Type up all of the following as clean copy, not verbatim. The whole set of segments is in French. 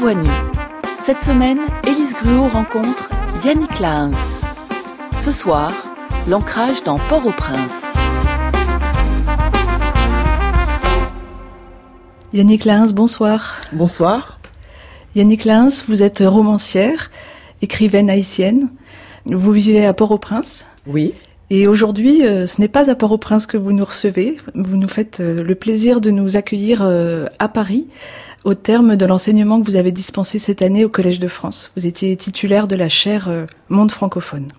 voix nue. Cette semaine, Élise Gruau rencontre Yannick Lahens. Ce soir, l'ancrage dans Port-au-Prince. Yannick Lahens, bonsoir. Bonsoir. Yannick Lahens, vous êtes romancière, écrivaine haïtienne. Vous vivez à Port-au-Prince. Oui. Et aujourd'hui, ce n'est pas à Port-au-Prince que vous nous recevez. Vous nous faites le plaisir de nous accueillir à Paris, au terme de l'enseignement que vous avez dispensé cette année au Collège de France. Vous étiez titulaire de la chaire Monde francophone.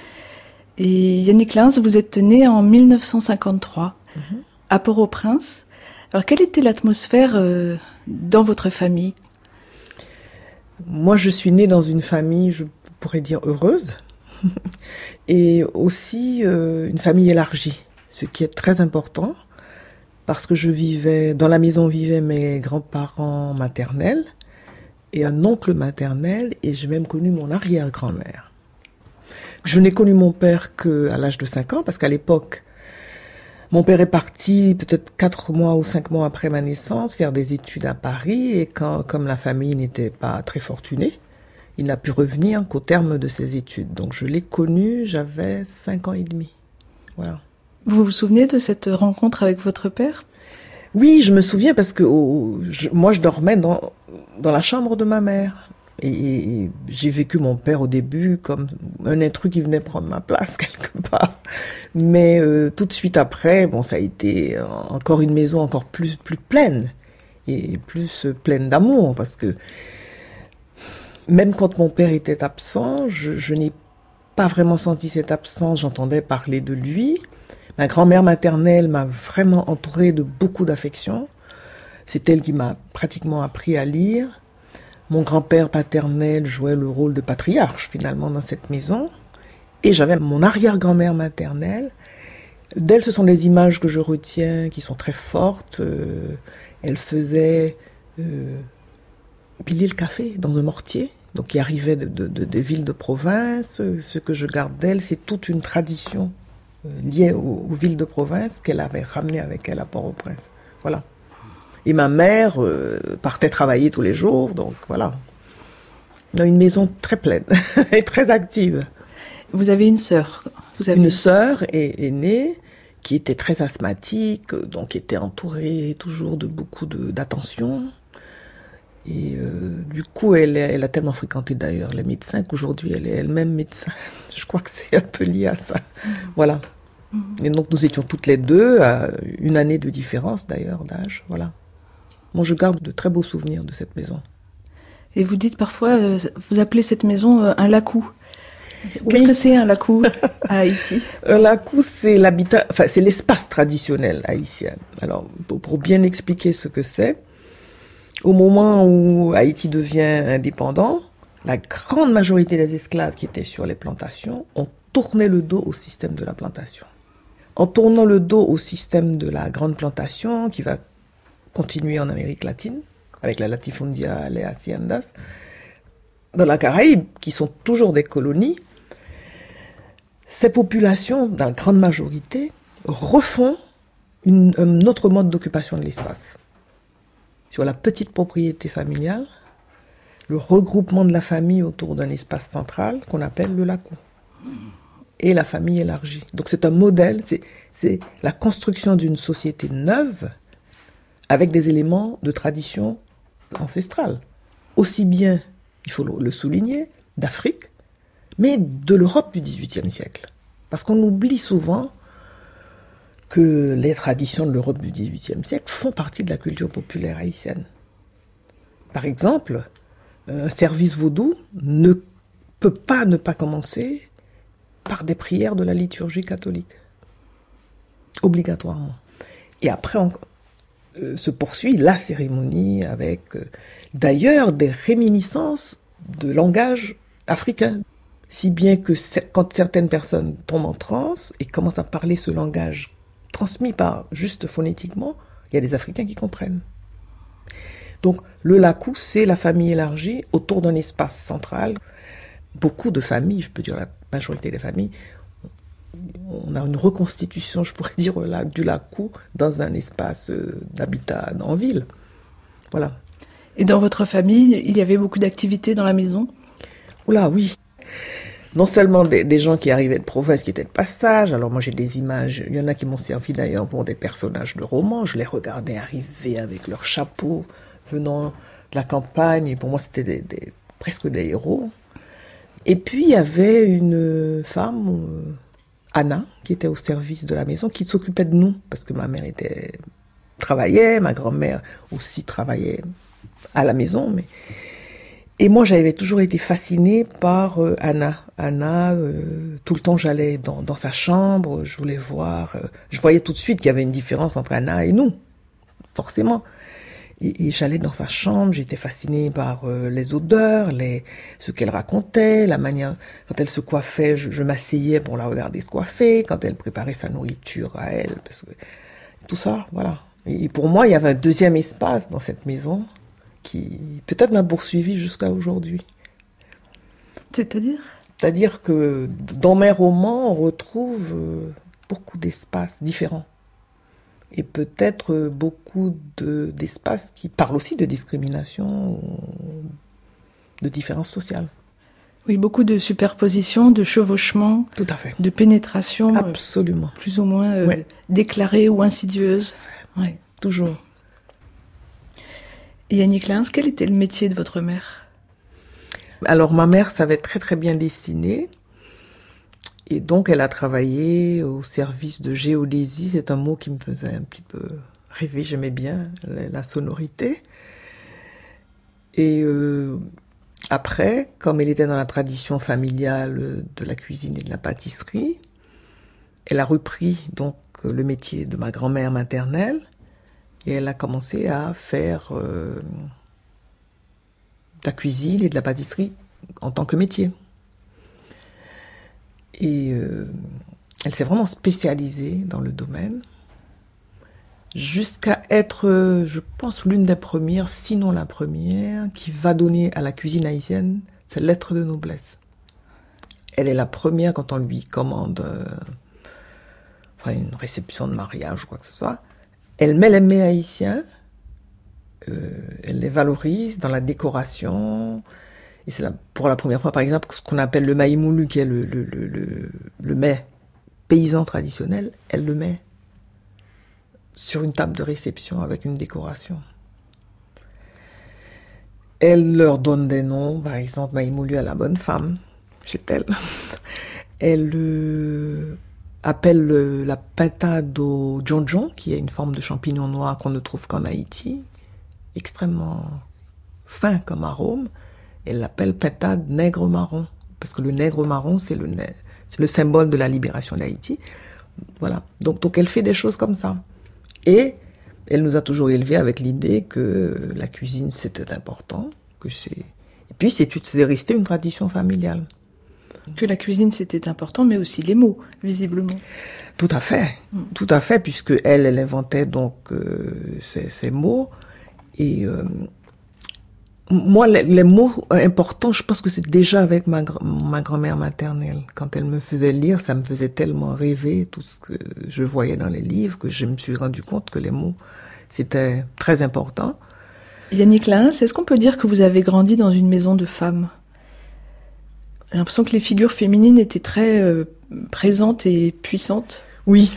Et Yannick Lahens, vous êtes né en 1953 à Port-au-Prince. Alors, quelle était l'atmosphère dans votre famille ? Moi, je suis née dans une famille, je pourrais dire, heureuse. Et aussi une famille élargie, ce qui est très important. Parce que dans la maison vivaient mes grands-parents maternels et un oncle maternel, et j'ai même connu mon arrière-grand-mère. Je n'ai connu mon père qu'à l'âge de 5 ans, parce qu'à l'époque, mon père est parti peut-être 4 mois ou 5 mois après ma naissance faire des études à Paris, et comme la famille n'était pas très fortunée, il n'a pu revenir qu'au terme de ses études. Donc je l'ai connu, j'avais 5 ans et demi. Voilà. Vous vous souvenez de cette rencontre avec votre père ? Oui, je me souviens parce que moi je dormais dans la chambre de ma mère. Et j'ai vécu mon père au début comme un intrus qui venait prendre ma place quelque part. Mais tout de suite après, ça a été encore une maison encore plus pleine. Et plus pleine d'amour, parce que même quand mon père était absent, je n'ai pas vraiment senti cette absence, j'entendais parler de lui. Ma grand-mère maternelle m'a vraiment entourée de beaucoup d'affection. C'est elle qui m'a pratiquement appris à lire. Mon grand-père paternel jouait le rôle de patriarche, finalement, dans cette maison. Et j'avais mon arrière-grand-mère maternelle. D'elle, ce sont des images que je retiens, qui sont très fortes. Elle faisait piler le café dans un mortier, donc qui arrivait des villes de province. Ce que je garde d'elle, c'est toute une tradition liée aux villes de province qu'elle avait ramenée avec elle à Port-au-Prince. Voilà. Et ma mère partait travailler tous les jours, donc voilà. On a une maison très pleine et très active. Vous avez une sœur. Une sœur aînée qui était très asthmatique, donc était entourée toujours de beaucoup d'attention. Et du coup, elle a tellement fréquenté d'ailleurs les médecins qu'aujourd'hui elle est elle-même médecin. Je crois que c'est un peu lié à ça. Voilà. Et donc nous étions toutes les deux à une année de différence d'ailleurs d'âge. Voilà. Moi, je garde de très beaux souvenirs de cette maison. Et vous dites parfois, vous appelez cette maison un lacou. Qu'est-ce que c'est un lacou à Haïti ? Un lacou, c'est l'habitat, c'est l'espace traditionnel haïtien. Alors, pour bien expliquer ce que c'est, au moment où Haïti devient indépendant, la grande majorité des esclaves qui étaient sur les plantations ont tourné le dos au système de la plantation. En tournant le dos au système de la grande plantation, qui va continuer en Amérique latine, avec la latifundia, les haciendas, dans la Caraïbe, qui sont toujours des colonies, ces populations, dans la grande majorité, refont un autre mode d'occupation de l'espace. Sur la petite propriété familiale, le regroupement de la famille autour d'un espace central qu'on appelle le lacou. Et la famille élargie. Donc c'est un modèle, c'est la construction d'une société neuve avec des éléments de tradition ancestrale. Aussi bien, il faut le souligner, d'Afrique, mais de l'Europe du XVIIIe siècle. Parce qu'on oublie souvent que les traditions de l'Europe du XVIIIe siècle font partie de la culture populaire haïtienne. Par exemple, un service vaudou ne peut pas ne pas commencer par des prières de la liturgie catholique. Obligatoirement. Et après, se poursuit la cérémonie avec d'ailleurs des réminiscences de langage africain. Si bien que quand certaines personnes tombent en transe et commencent à parler ce langage transmis par juste phonétiquement, il y a des Africains qui comprennent. Donc le lacou, c'est la famille élargie autour d'un espace central. Beaucoup de familles, je peux dire la majorité des familles, on a une reconstitution, je pourrais dire, du lacou dans un espace d'habitat en ville. Voilà. Et dans votre famille, il y avait beaucoup d'activités dans la maison? Oula, oui. Non seulement des gens qui arrivaient de province, qui étaient de passage. Alors moi j'ai des images, il y en a qui m'ont servi d'ailleurs pour des personnages de romans. Je les regardais arriver avec leurs chapeaux, venant de la campagne. Et pour moi c'était presque des héros. Et puis il y avait une femme, Anna, qui était au service de la maison, qui s'occupait de nous. Parce que ma mère travaillait, ma grand-mère aussi travaillait à la maison. Et moi, j'avais toujours été fascinée par Anna. Anna, tout le temps, j'allais dans sa chambre, je voulais voir. Je voyais tout de suite qu'il y avait une différence entre Anna et nous, forcément. Et j'allais dans sa chambre, j'étais fascinée par les odeurs, ce qu'elle racontait, la manière... Quand elle se coiffait, je m'asseyais pour la regarder se coiffer, quand elle préparait sa nourriture à elle. Tout ça, voilà. Et pour moi, il y avait un deuxième espace dans cette maison qui peut-être m'a poursuivi jusqu'à aujourd'hui. C'est-à-dire ? C'est-à-dire que dans mes romans, on retrouve beaucoup d'espaces différents. Et peut-être beaucoup d'espaces qui parlent aussi de discrimination, de différences sociales. Oui, beaucoup de superpositions, de chevauchements. Tout à fait. De pénétration. Absolument. Plus ou moins déclarée ou insidieuse. Ouais. Toujours. Et Yannick Lins, quel était le métier de votre mère ? Alors ma mère savait très très bien dessiner et donc elle a travaillé au service de géodésie. C'est un mot qui me faisait un petit peu rêver, j'aimais bien la sonorité. Et après, comme elle était dans la tradition familiale de la cuisine et de la pâtisserie, elle a repris donc le métier de ma grand-mère maternelle. Et elle a commencé à faire de la cuisine et de la pâtisserie en tant que métier. Et elle s'est vraiment spécialisée dans le domaine, jusqu'à être, je pense, l'une des premières, sinon la première, qui va donner à la cuisine haïtienne cette lettre de noblesse. Elle est la première, quand on lui commande une réception de mariage ou quoi que ce soit, elle met les mets haïtiens, elle les valorise dans la décoration. Et c'est pour la première fois, par exemple, ce qu'on appelle le maï moulu, qui est le mets paysan traditionnel, elle le met sur une table de réception avec une décoration. Elle leur donne des noms, par exemple, maï moulu à la bonne femme, chez elle. Elle appelle la pintade au djonjon, qui est une forme de champignon noir qu'on ne trouve qu'en Haïti, extrêmement fin comme arôme. Elle l'appelle pintade nègre marron, parce que le nègre marron, c'est le symbole de la libération d'Haïti. Voilà. Donc elle fait des choses comme ça. Et elle nous a toujours élevés avec l'idée que la cuisine, c'était important, et puis c'est resté une tradition familiale. Que la cuisine, c'était important, mais aussi les mots, visiblement. Tout à fait, puisque elle inventait donc ces mots. Et moi, les mots importants, je pense que c'est déjà avec ma grand-mère maternelle. Quand elle me faisait lire, ça me faisait tellement rêver tout ce que je voyais dans les livres que je me suis rendu compte que les mots, c'était très important. Yannick Lins, est-ce qu'on peut dire que vous avez grandi dans une maison de femmes ? J'ai l'impression que les figures féminines étaient très présentes et puissantes. Oui,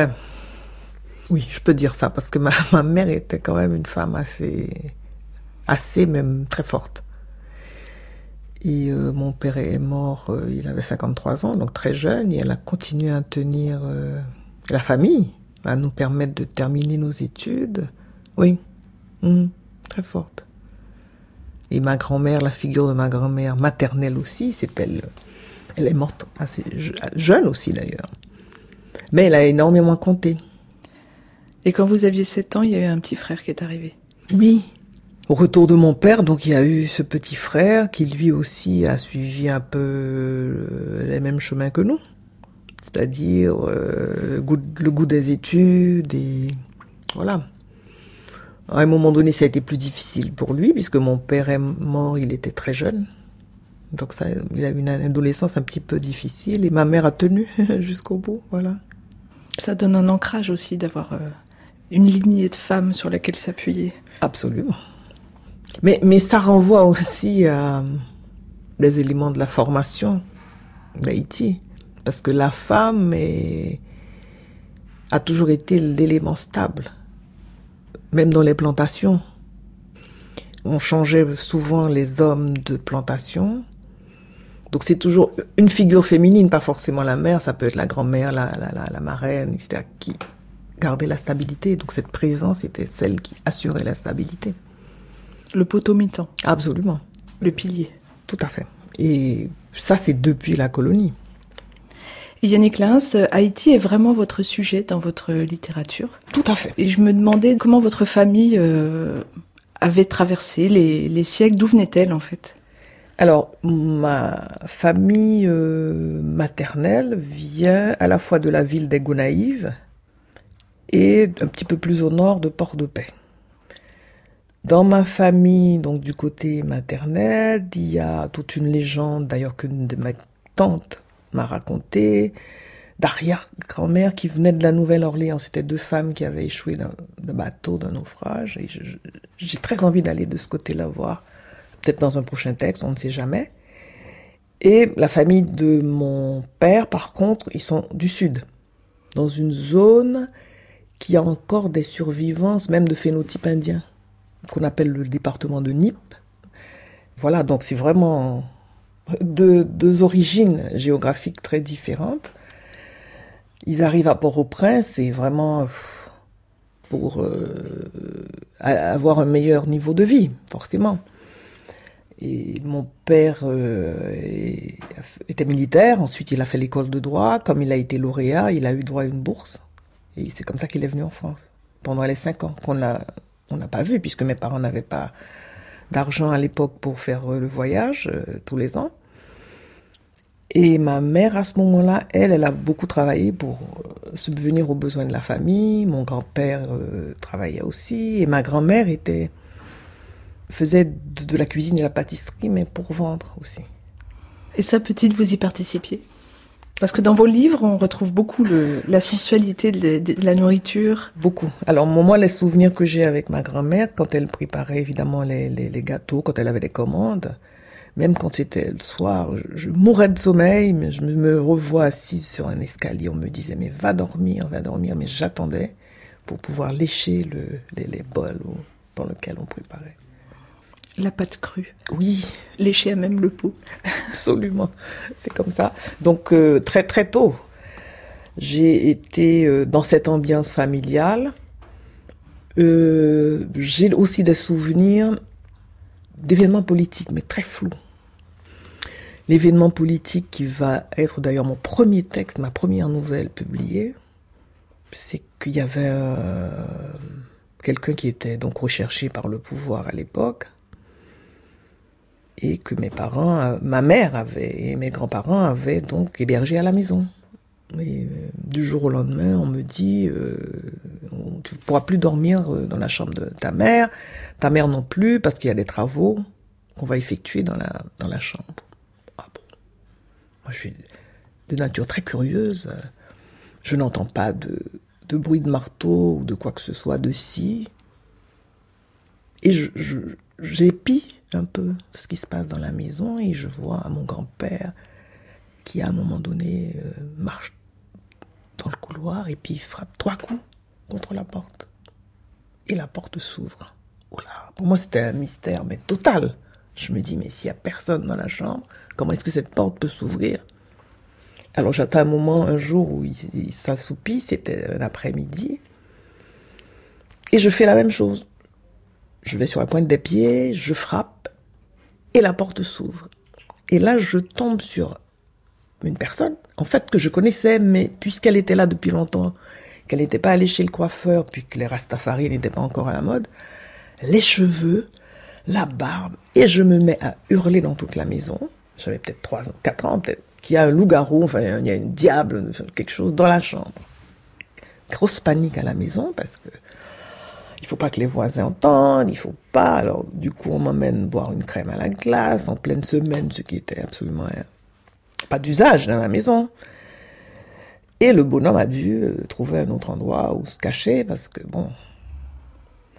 je peux dire ça, parce que ma mère était quand même une femme assez même très forte. Et mon père est mort, il avait 53 ans, donc très jeune, et elle a continué à tenir la famille, à nous permettre de terminer nos études. Oui, très forte. Et ma grand-mère, la figure de ma grand-mère maternelle aussi, c'est elle. Elle est morte assez jeune aussi d'ailleurs. Mais elle a énormément compté. Et quand vous aviez 7 ans, il y a eu un petit frère qui est arrivé. Oui. Au retour de mon père, donc il y a eu ce petit frère qui lui aussi a suivi un peu les mêmes chemins que nous. C'est-à-dire le goût des études et voilà. À un moment donné, ça a été plus difficile pour lui, puisque mon père est mort, il était très jeune. Donc il a eu une adolescence un petit peu difficile, et ma mère a tenu jusqu'au bout, voilà. Ça donne un ancrage aussi d'avoir une lignée de femmes sur laquelle s'appuyer. Absolument. Mais ça renvoie aussi à des éléments de la formation d'Haïti. Parce que la femme a toujours été l'élément stable, même dans les plantations. On changeait souvent les hommes de plantation. Donc c'est toujours une figure féminine, pas forcément la mère, ça peut être la grand-mère, la marraine, etc., qui gardait la stabilité. Donc cette présence était celle qui assurait la stabilité. Le potomitan. Absolument. Le pilier. Tout à fait. Et ça, c'est depuis la colonie. Et Yannick Lins, Haïti est vraiment votre sujet dans votre littérature. Tout à fait. Et je me demandais comment votre famille avait traversé les siècles. D'où venait-elle, en fait ? Alors, ma famille maternelle vient à la fois de la ville des Gonaïves et un petit peu plus au nord de Port-de-Paix. Dans ma famille, donc du côté maternel, il y a toute une légende, d'ailleurs qu'une de mes tantes m'a racontée, d'arrière-grand-mère qui venait de la Nouvelle-Orléans. C'était 2 femmes qui avaient échoué d'un bateau, d'un naufrage. Et j'ai très envie d'aller de ce côté-là voir, peut-être dans un prochain texte, on ne sait jamais. Et la famille de mon père, par contre, ils sont du sud, dans une zone qui a encore des survivances, même de phénotype indien, qu'on appelle le département de Nip. Voilà, donc c'est vraiment deux origines géographiques très différentes. Ils arrivent à Port-au-Prince et vraiment pour avoir un meilleur niveau de vie, forcément. Et mon père était militaire, ensuite il a fait l'école de droit. Comme il a été lauréat, il a eu droit à une bourse. Et c'est comme ça qu'il est venu en France, pendant les 5 ans on n'a pas vu, puisque mes parents n'avaient pas d'argent à l'époque pour faire le voyage tous les ans. Et ma mère, à ce moment-là, elle a beaucoup travaillé pour subvenir aux besoins de la famille. Mon grand-père travaillait aussi. Et ma grand-mère faisait de la cuisine et de la pâtisserie, mais pour vendre aussi. Et ça, petite, vous y participiez ? Parce que dans vos livres, on retrouve beaucoup la sensualité de la nourriture. Beaucoup. Alors, moi, les souvenirs que j'ai avec ma grand-mère, quand elle préparait évidemment les gâteaux, quand elle avait des commandes, même quand c'était le soir, je mourais de sommeil, mais je me revois assise sur un escalier. On me disait, mais va dormir. Mais j'attendais pour pouvoir lécher les bols dans lesquels on préparait. La pâte crue. Oui. Lécher à même le pot. Absolument. C'est comme ça. Donc, très, très tôt, j'ai été dans cette ambiance familiale. J'ai aussi des souvenirs d'événements politiques, mais très flous. L'événement politique qui va être d'ailleurs mon premier texte, ma première nouvelle publiée, c'est qu'il y avait quelqu'un qui était donc recherché par le pouvoir à l'époque, et que ma mère et mes grands-parents avaient donc hébergé à la maison. Et du jour au lendemain, on me dit tu ne pourras plus dormir dans la chambre de ta mère non plus, parce qu'il y a des travaux qu'on va effectuer dans la chambre. Ah bon. Moi, je suis de nature très curieuse. Je n'entends pas de bruit de marteau ou de quoi que ce soit de scie. Et j'épie un peu ce qui se passe dans la maison et je vois mon grand-père qui, à un moment donné, marche dans le couloir et puis il frappe 3 coups contre la porte. Et la porte s'ouvre. Oh là, pour moi, c'était un mystère, mais total. Je me dis, mais s'il n'y a personne dans la chambre, comment est-ce que cette porte peut s'ouvrir ? Alors j'attends un moment, un jour où il s'assoupit, c'était un après-midi, et je fais la même chose. Je vais sur la pointe des pieds, je frappe, et la porte s'ouvre. Et là, je tombe sur une personne, en fait, que je connaissais, mais puisqu'elle était là depuis longtemps, qu'elle n'était pas allée chez le coiffeur, puis que les Rastafari n'étaient pas encore à la mode, les cheveux, la barbe, et je me mets à hurler dans toute la maison. J'avais peut-être 3 ans, 4 ans, peut-être, qu'il y a un loup-garou, enfin, il y a une diable, quelque chose dans la chambre. Grosse panique à la maison, parce que il faut pas que les voisins entendent, il faut pas. Alors, du coup, on m'emmène boire une crème à la glace en pleine semaine, ce qui était absolument pas d'usage dans la maison. Et le bonhomme a dû trouver un autre endroit où se cacher, parce que bon,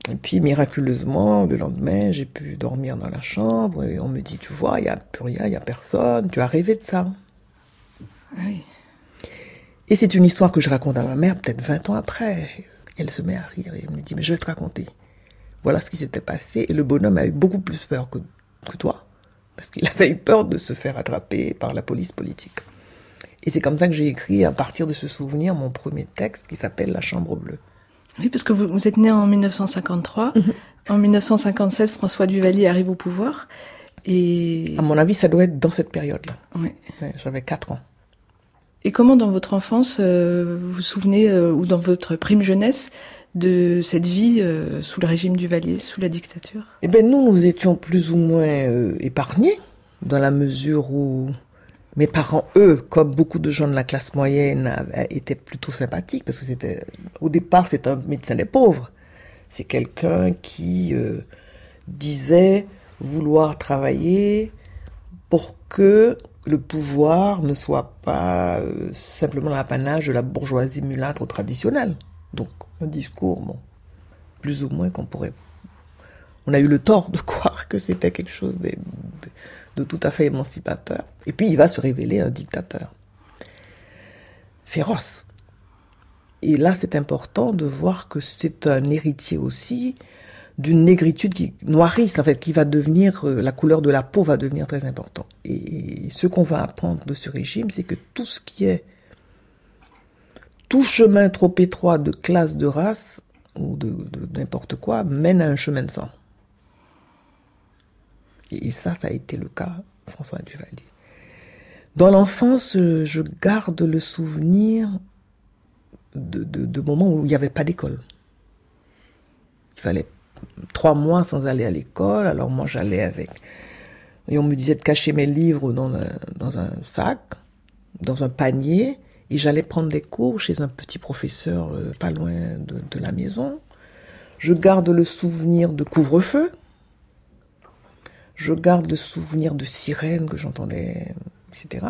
Et puis, miraculeusement, le lendemain, j'ai pu dormir dans la chambre et on me dit, tu vois, il n'y a plus rien, il n'y a personne, tu as rêvé de ça. Oui. Et c'est une histoire que je raconte à ma mère peut-être 20 ans après. Elle se met à rire et elle me dit, mais je vais te raconter. Voilà ce qui s'était passé. Et le bonhomme a eu beaucoup plus peur que toi, parce qu'il avait eu peur de se faire attraper par la police politique. Et c'est comme ça que j'ai écrit, à partir de ce souvenir, mon premier texte qui s'appelle La Chambre bleue. Oui, parce que vous êtes né en 1953. En 1957, François Duvalier arrive au pouvoir. Et... À mon avis, ça doit être dans cette période-là. Oui. Ouais, j'avais 4 ans. Et comment, dans votre enfance, vous vous souvenez, ou dans votre prime jeunesse, de cette vie sous le régime Duvalier, sous la dictature? Eh bien, nous étions plus ou moins épargnés, dans la mesure où mes parents, eux, comme beaucoup de gens de la classe moyenne, étaient plutôt sympathiques, parce que au départ, c'est un médecin des pauvres. C'est quelqu'un qui disait vouloir travailler pour que le pouvoir ne soit pas simplement l'apanage de la bourgeoisie mulâtre traditionnelle. Donc, un discours, bon, plus ou moins on a eu le tort de croire que c'était quelque chose de tout à fait émancipateur. Et puis, il va se révéler un dictateur féroce. Et là, c'est important de voir que c'est un héritier aussi d'une négritude noiriste, en fait, qui va devenir, la couleur de la peau va devenir très important. Et ce qu'on va apprendre de ce régime, c'est que tout ce qui est tout chemin trop étroit de classe, de race, ou de n'importe quoi, mène à un chemin de sang. Et ça a été le cas de François Duvalier. Dans l'enfance, je garde le souvenir de moments où il n'y avait pas d'école. Il fallait 3 mois sans aller à l'école, alors moi j'allais avec... Et on me disait de cacher mes livres dans un sac, dans un panier, et j'allais prendre des cours chez un petit professeur pas loin de la maison. Je garde le souvenir de couvre-feu. Je garde le souvenir de sirènes que j'entendais, etc.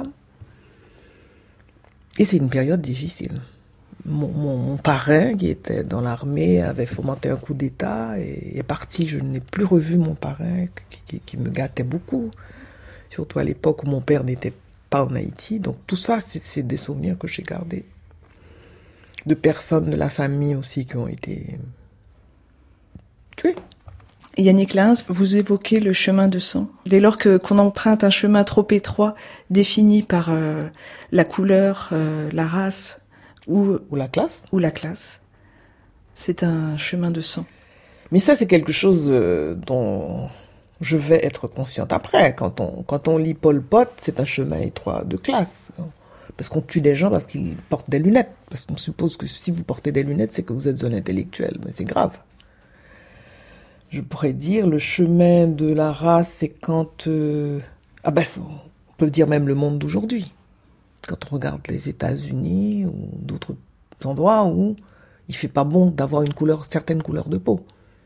Et c'est une période difficile. Mon parrain, qui était dans l'armée, avait fomenté un coup d'État et est parti. Je n'ai plus revu mon parrain, qui me gâtait beaucoup. Surtout à l'époque où mon père n'était pas en Haïti. Donc tout ça, c'est des souvenirs que j'ai gardés. De personnes de la famille aussi qui ont été tuées. Yannick Lins, vous évoquez le chemin de sang. Dès lors qu'on emprunte un chemin trop étroit, défini par la couleur, la race ou la classe. Ou la classe, c'est un chemin de sang. Mais ça, c'est quelque chose dont je vais être consciente après. Quand on lit Pol Pot, c'est un chemin étroit de classe. Parce qu'on tue des gens parce qu'ils portent des lunettes. Parce qu'on suppose que si vous portez des lunettes, c'est que vous êtes un intellectuel. Mais c'est grave. Je pourrais dire, le chemin de la race, c'est quand... on peut dire même le monde d'aujourd'hui. Quand on regarde les États-Unis ou d'autres endroits où il fait pas bon d'avoir certaine couleur de peau.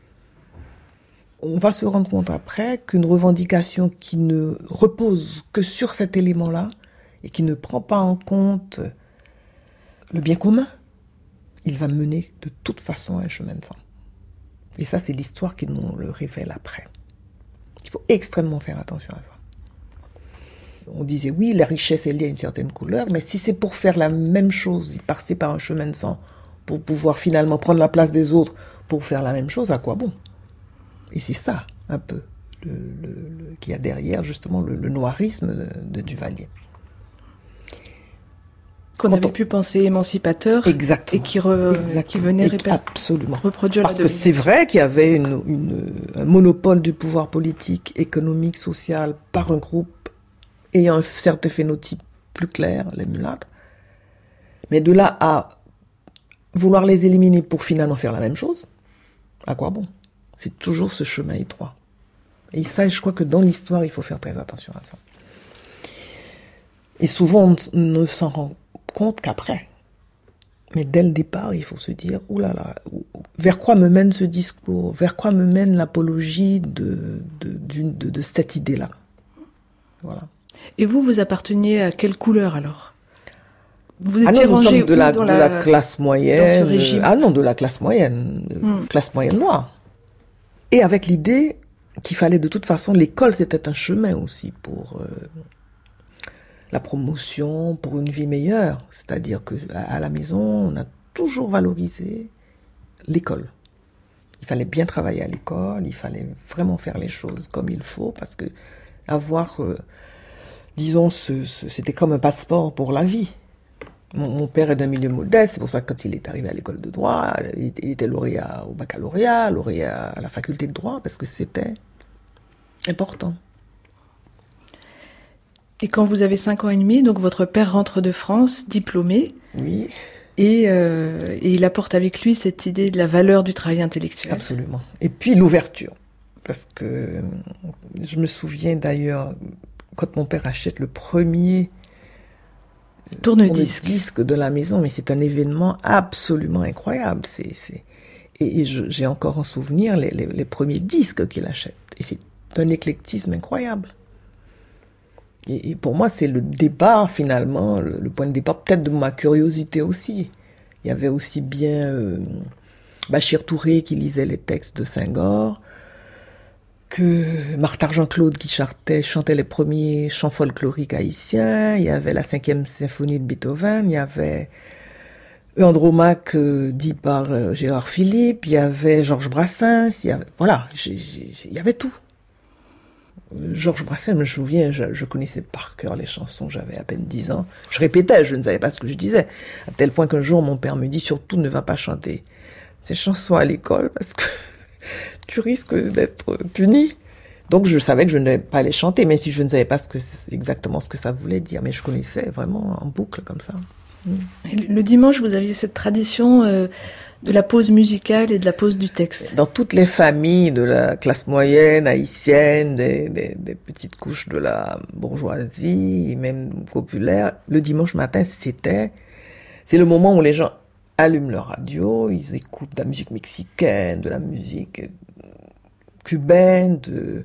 On va se rendre compte après qu'une revendication qui ne repose que sur cet élément-là et qui ne prend pas en compte le bien commun, il va mener de toute façon à un chemin de sang. Et ça, c'est l'histoire qui nous le révèle après. Il faut extrêmement faire attention à ça. On disait, oui, la richesse est liée à une certaine couleur, mais si c'est pour faire la même chose, passer par un chemin de sang, pour pouvoir finalement prendre la place des autres, pour faire la même chose, à quoi bon? Et c'est ça, un peu, qu'il y a derrière, justement, le noirisme de Duvalier. Qu'on avait pu penser émancipateur. Exactement. Et qui venait absolument. Reproduire Parce que c'est vrai qu'il y avait un monopole du pouvoir politique, économique, social, par un groupe ayant un certain phénotype plus clair, les mulâtres. Mais de là à vouloir les éliminer pour finalement faire la même chose, à quoi bon? C'est toujours ce chemin étroit. Et ça, je crois que dans l'histoire, il faut faire très attention à ça. Et souvent, on ne s'en rend compte qu'après. Mais dès le départ, il faut se dire, oulala, vers quoi me mène ce discours? Vers quoi me mène l'apologie de cette idée-là? Voilà. Et vous apparteniez à quelle couleur alors? Vous étiez rangé de la classe moyenne. Dans ce régime. De la classe moyenne. Classe moyenne noire. Et avec l'idée qu'il fallait de toute façon, l'école c'était un chemin aussi pour la promotion, pour une vie meilleure. C'est-à-dire qu'à la maison, on a toujours valorisé l'école. Il fallait bien travailler à l'école, il fallait vraiment faire les choses comme il faut, parce que avoir, disons, c'était comme un passeport pour la vie. Mon père est d'un milieu modeste, c'est pour ça que quand il est arrivé à l'école de droit, il était lauréat au baccalauréat, lauréat à la faculté de droit, parce que c'était important. Et quand vous avez 5 ans et demi, donc votre père rentre de France, diplômé. Oui. Et il apporte avec lui cette idée de la valeur du travail intellectuel. Absolument. Et puis l'ouverture. Parce que je me souviens d'ailleurs, quand mon père achète le premier tourne-disque de la maison, mais c'est un événement absolument incroyable. Et j'ai encore en souvenir les premiers disques qu'il achète. Et c'est un éclectisme incroyable. Et pour moi, c'est le départ, finalement, le point de départ, peut-être de ma curiosité aussi. Il y avait aussi bien Bachir Touré qui lisait les textes de Senghor, que Marthe Argent-Claude qui chantait les premiers chants folkloriques haïtiens, il y avait la 5e symphonie de Beethoven, il y avait Andromaque dit par Gérard Philippe, il y avait Georges Brassens, il y avait tout. Georges Brassens, je me souviens, je connaissais par cœur les chansons, j'avais à peine 10 ans. Je répétais, je ne savais pas ce que je disais. À tel point qu'un jour, mon père me dit, surtout ne va pas chanter ces chansons à l'école parce que tu risques d'être puni. Donc je savais que je ne devais pas les chanter, même si je ne savais pas exactement ce que ça voulait dire. Mais je connaissais vraiment en boucle comme ça. Le dimanche, vous aviez cette tradition de la pause musicale et de la pause du texte. Dans toutes les familles de la classe moyenne haïtienne, des petites couches de la bourgeoisie, même populaire, le dimanche matin, c'est le moment où les gens allument leur radio, ils écoutent de la musique mexicaine, de la musique cubaine,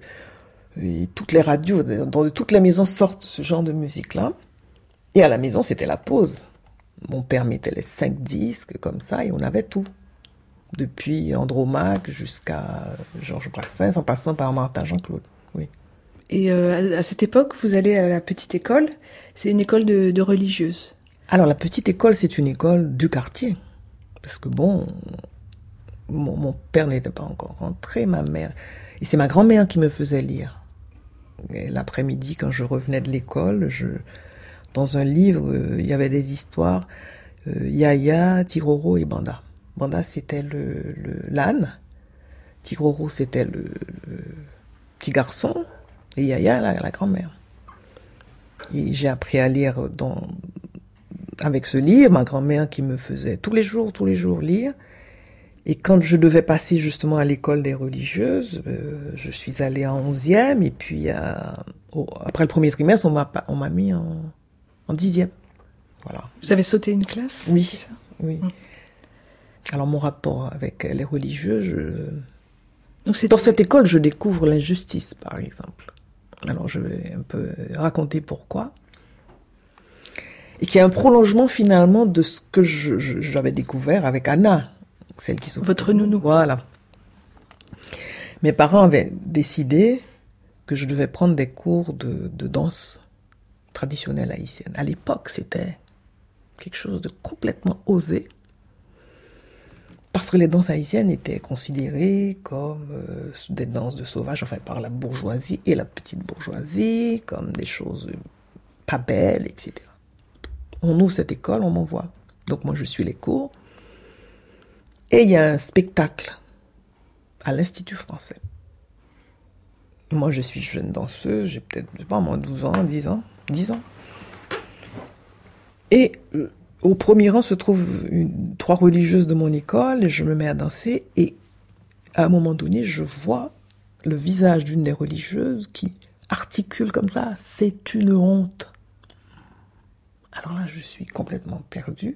et toutes les radios, dans toutes les maisons sortent ce genre de musique-là. Et à la maison, c'était la pause. Mon père mettait les 5 disques comme ça et on avait tout. Depuis Andromaque jusqu'à Georges Brassens, en passant par Marthe Argent-Claude. Oui. Et à cette époque, vous allez à la petite école. C'est une école de religieuses. Alors la petite école, c'est une école du quartier. Parce que bon, mon père n'était pas encore rentré, ma mère. Et c'est ma grand-mère qui me faisait lire. Et l'après-midi, quand je revenais de l'école, dans un livre, il y avait des histoires, Yaya, Tiroro et Banda. Banda, c'était l'âne. Tiroro, c'était le petit garçon. Et Yaya, la grand-mère. Et j'ai appris à lire avec ce livre, ma grand-mère qui me faisait tous les jours lire. Et quand je devais passer justement à l'école des religieuses, je suis allée en 11e. Et puis, après le premier trimestre, on m'a mis en 10e. Voilà. Vous avez sauté une classe ? Oui, c'est ça. Oui. Alors mon rapport avec les religieux, dans cette école, je découvre l'injustice, par exemple. Alors je vais un peu raconter pourquoi. Et qui est un prolongement finalement de ce que j'avais découvert avec Anna, celle qui s'occupe. Votre nounou. Voilà. Mes parents avaient décidé que je devais prendre des cours de danse traditionnelle haïtienne. À l'époque, c'était quelque chose de complètement osé. Parce que les danses haïtiennes étaient considérées comme des danses de sauvages, enfin par la bourgeoisie et la petite bourgeoisie, comme des choses pas belles, etc. On ouvre cette école, on m'envoie. Donc moi je suis les cours. Et il y a un spectacle à l'Institut français. Moi je suis jeune danseuse, j'ai peut-être, je sais pas moi, 12 ans, 10 ans. Et au premier rang se trouvent 3 religieuses de mon école, et je me mets à danser, et à un moment donné, je vois le visage d'une des religieuses qui articule comme ça, c'est une honte. Alors là, je suis complètement perdue.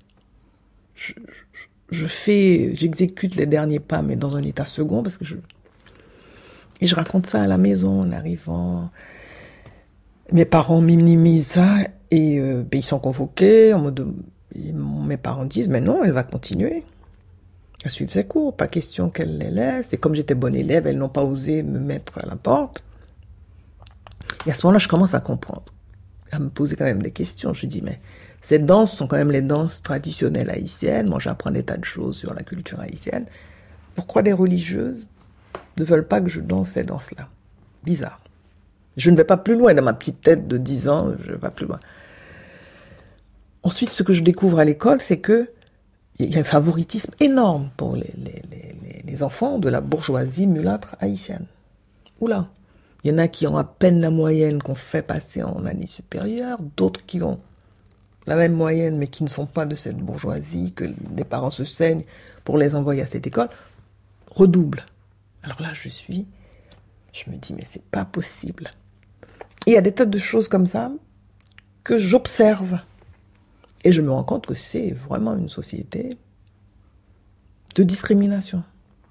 J'exécute les derniers pas, mais dans un état second, parce que et je raconte ça à la maison en arrivant. Mes parents minimisent ça, et ils sont convoqués, mes parents disent, mais non, elle va continuer. à suivre ses cours, pas question qu'elle les laisse. Et comme j'étais bonne élève, elles n'ont pas osé me mettre à la porte. Et à ce moment-là, je commence à comprendre, à me poser quand même des questions. Je dis, mais ces danses sont quand même les danses traditionnelles haïtiennes. Moi, j'apprends des tas de choses sur la culture haïtienne. Pourquoi des religieuses ne veulent pas que je danse ces danses-là? Bizarre. Je ne vais pas plus loin dans ma petite tête de 10 ans, je ne vais pas plus loin. Ensuite, ce que je découvre à l'école, c'est que il y a un favoritisme énorme pour les enfants de la bourgeoisie mulâtre haïtienne. Oula, il y en a qui ont à peine la moyenne qu'on fait passer en année supérieure, d'autres qui ont la même moyenne mais qui ne sont pas de cette bourgeoisie, que les parents se saignent pour les envoyer à cette école, redoublent. Alors là, je me dis, mais c'est pas possible. Et il y a des tas de choses comme ça que j'observe. Et je me rends compte que c'est vraiment une société de discrimination.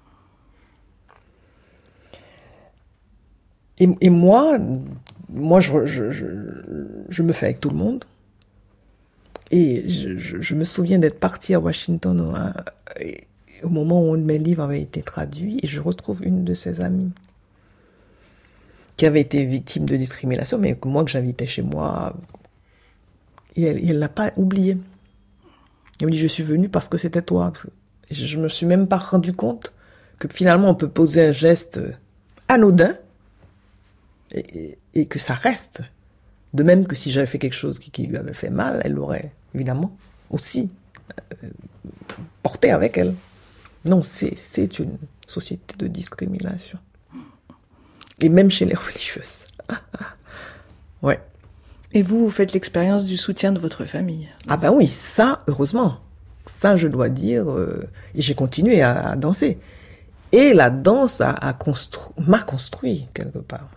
Et moi je me fais avec tout le monde. Et je me souviens d'être partie à Washington au moment où un de mes livres avait été traduit, et je retrouve une de ses amies qui avait été victime de discrimination, mais que j'invitais chez moi. Et elle l'a pas oublié. Elle me dit, je suis venue parce que c'était toi. Je me suis même pas rendu compte que finalement on peut poser un geste anodin et que ça reste. De même que si j'avais fait quelque chose qui lui avait fait mal, elle l'aurait évidemment aussi porté avec elle. Non, c'est une société de discrimination. Et même chez les religieuses. Ouais. Et vous faites l'expérience du soutien de votre famille. Ah ben oui, ça, heureusement. Ça, je dois dire, et j'ai continué à danser. Et la danse m'a construit, quelque part.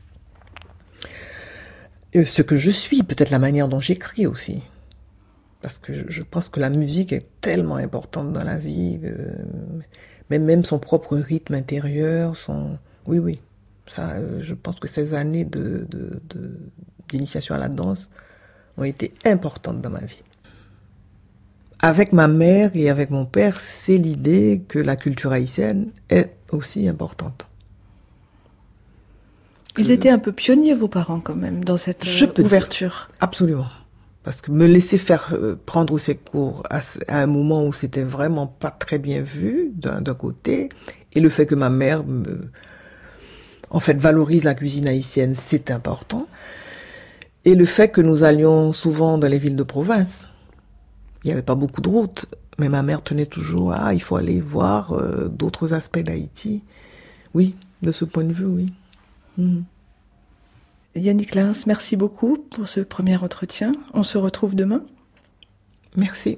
Et ce que je suis, peut-être la manière dont j'écris aussi. Parce que je pense que la musique est tellement importante dans la vie, mais même son propre rythme intérieur, Oui. Ça, je pense que ces années d'initiation à la danse ont été importantes dans ma vie. Avec ma mère et avec mon père, c'est l'idée que la culture haïtienne est aussi importante. Ils étaient un peu pionniers, vos parents, quand même, dans cette ouverture. Absolument. Parce que me laisser faire prendre ces cours à un moment où c'était vraiment pas très bien vu, d'un côté, et le fait que ma mère valorise la cuisine haïtienne, c'est important. Et le fait que nous allions souvent dans les villes de province. Il n'y avait pas beaucoup de routes, mais ma mère tenait toujours il faut aller voir d'autres aspects d'Haïti. Oui, de ce point de vue, oui. Yannick Laens, merci beaucoup pour ce premier entretien. On se retrouve demain. Merci.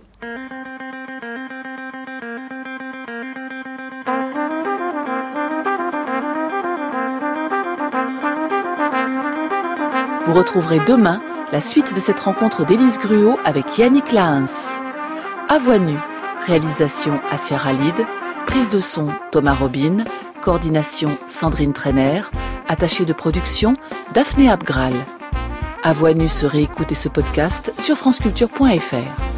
Vous retrouverez demain la suite de cette rencontre d'Élise Gruau avec Yannick Laens. À voix nue, réalisation Assia Khalid, prise de son Thomas Robin, coordination Sandrine Trainer, attachée de production Daphné Abgral. À voix nue se réécoute et se podcast sur franceculture.fr.